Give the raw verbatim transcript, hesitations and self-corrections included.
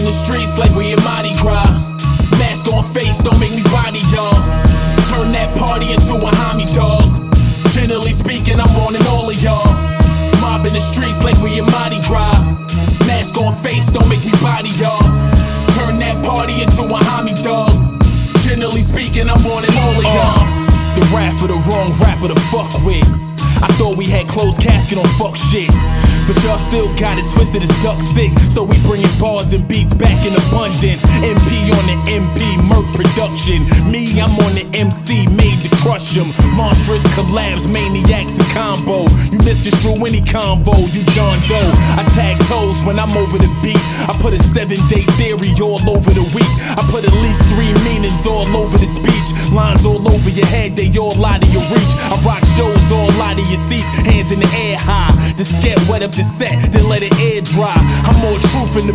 the streets like we in Mardi Gras. Mask on face, don't make me body y'all. Turn that party into a homie dog. Generally speaking, I'm warning all of y'all. Mob in the streets like we in Mardi Gras. Mask on face, don't make me body y'all. Turn that party into a homie dog. Generally speaking, I'm warning all of y'all. Uh, the rap for the wrong rapper to fuck with. I thought we had closed casket on fuck shit, but y'all still got it twisted as duck sick. So we bringing bars and beats back in abundance. M P on the M P, Merc production. Me, I'm on the M C, made to crush 'em. Monstrous collabs, maniacs and combo. You misconstrue any combo, you John Doe. I tag toes when I'm over the beat. I put a seven day theory all over the week. I put at least three meanings all over the speech. Lines all over your head, they all out of your reach. I rock shows all out of your seats, hands in the air high. The scat wet up the set, then let it air dry. I'm more truth in the